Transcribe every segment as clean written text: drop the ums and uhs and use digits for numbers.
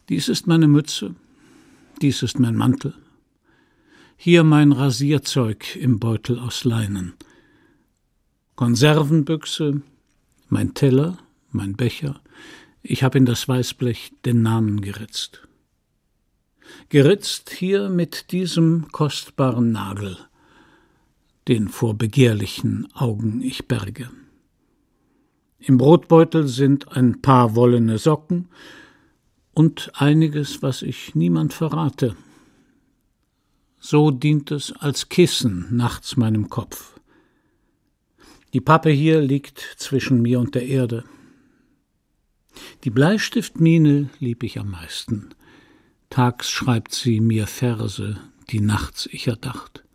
Dies ist meine Mütze, dies ist mein Mantel. Hier mein Rasierzeug im Beutel aus Leinen. Konservenbüchse, mein Teller, mein Becher. Ich habe in das Weißblech den Namen geritzt. Geritzt hier mit diesem kostbaren Nagel, den vor begehrlichen Augen ich berge. Im Brotbeutel sind ein paar wollene Socken und einiges, was ich niemand verrate. So dient es als Kissen nachts meinem Kopf. Die Pappe hier liegt zwischen mir und der Erde. Die Bleistiftmine lieb ich am meisten. Tags schreibt sie mir Verse, die nachts ich erdacht.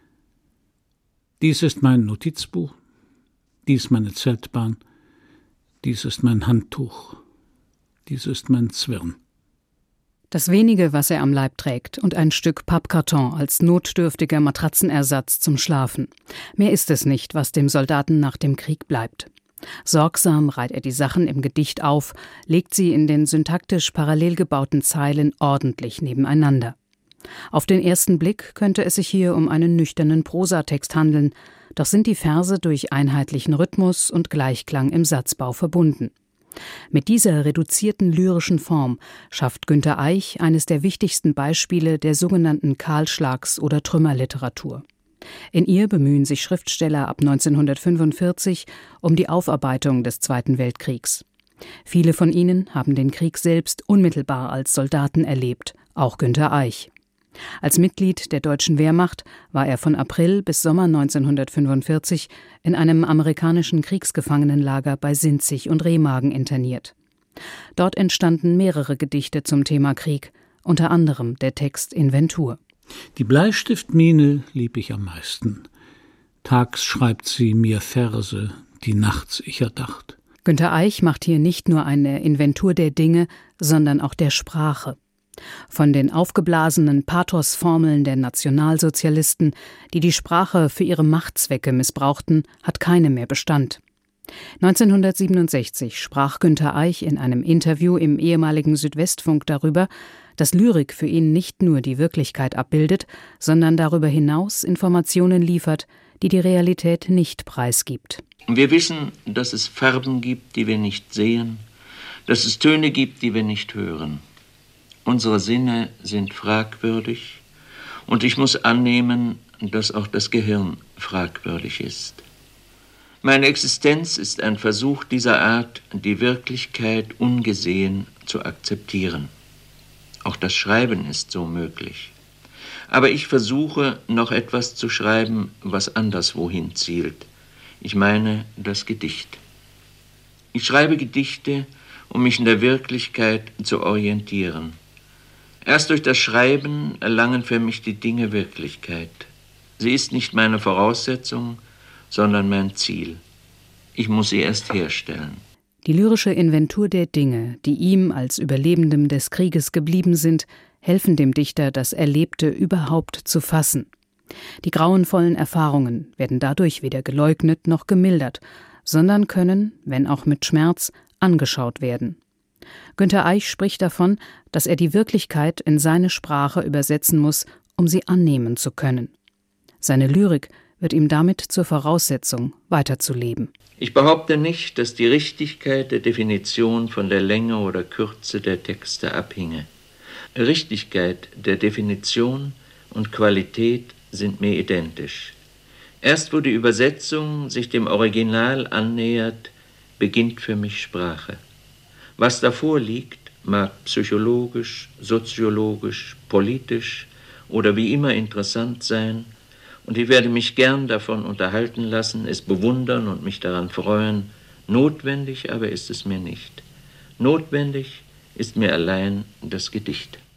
Dies ist mein Notizbuch, dies meine Zeltbahn, dies ist mein Handtuch, dies ist mein Zwirn. Das wenige, was er am Leib trägt, und ein Stück Pappkarton als notdürftiger Matratzenersatz zum Schlafen. Mehr ist es nicht, was dem Soldaten nach dem Krieg bleibt. Sorgsam reiht er die Sachen im Gedicht auf, legt sie in den syntaktisch parallel gebauten Zeilen ordentlich nebeneinander. Auf den ersten Blick könnte es sich hier um einen nüchternen Prosatext handeln, doch sind die Verse durch einheitlichen Rhythmus und Gleichklang im Satzbau verbunden. Mit dieser reduzierten lyrischen Form schafft Günter Eich eines der wichtigsten Beispiele der sogenannten Kahlschlags- oder Trümmerliteratur. In ihr bemühen sich Schriftsteller ab 1945 um die Aufarbeitung des Zweiten Weltkriegs. Viele von ihnen haben den Krieg selbst unmittelbar als Soldaten erlebt, auch Günter Eich. Als Mitglied der deutschen Wehrmacht war er von April bis Sommer 1945 in einem amerikanischen Kriegsgefangenenlager bei Sinzig und Remagen interniert. Dort entstanden mehrere Gedichte zum Thema Krieg, unter anderem der Text Inventur. Die Bleistiftmine lieb ich am meisten. Tags schreibt sie mir Verse, die nachts ich erdacht. Günter Eich macht hier nicht nur eine Inventur der Dinge, sondern auch der Sprache. Von den aufgeblasenen Pathosformeln der Nationalsozialisten, die die Sprache für ihre Machtzwecke missbrauchten, hat keine mehr Bestand. 1967 sprach Günter Eich in einem Interview im ehemaligen Südwestfunk darüber, dass Lyrik für ihn nicht nur die Wirklichkeit abbildet, sondern darüber hinaus Informationen liefert, die die Realität nicht preisgibt. Wir wissen, dass es Farben gibt, die wir nicht sehen, dass es Töne gibt, die wir nicht hören. Unsere Sinne sind fragwürdig und ich muss annehmen, dass auch das Gehirn fragwürdig ist. Meine Existenz ist ein Versuch dieser Art, die Wirklichkeit ungesehen zu akzeptieren. Auch das Schreiben ist so möglich. Aber ich versuche, noch etwas zu schreiben, was anderswohin zielt. Ich meine das Gedicht. Ich schreibe Gedichte, um mich in der Wirklichkeit zu orientieren. Erst durch das Schreiben erlangen für mich die Dinge Wirklichkeit. Sie ist nicht meine Voraussetzung, sondern mein Ziel. Ich muss sie erst herstellen. Die lyrische Inventur der Dinge, die ihm als Überlebendem des Krieges geblieben sind, helfen dem Dichter, das Erlebte überhaupt zu fassen. Die grauenvollen Erfahrungen werden dadurch weder geleugnet noch gemildert, sondern können, wenn auch mit Schmerz, angeschaut werden. Günter Eich spricht davon, dass er die Wirklichkeit in seine Sprache übersetzen muss, um sie annehmen zu können. Seine Lyrik wird ihm damit zur Voraussetzung, weiterzuleben. Ich behaupte nicht, dass die Richtigkeit der Definition von der Länge oder Kürze der Texte abhinge. Richtigkeit der Definition und Qualität sind mir identisch. Erst wo die Übersetzung sich dem Original annähert, beginnt für mich Sprache. Was davor liegt, mag psychologisch, soziologisch, politisch oder wie immer interessant sein, und ich werde mich gern davon unterhalten lassen, es bewundern und mich daran freuen. Notwendig aber ist es mir nicht. Notwendig ist mir allein das Gedicht.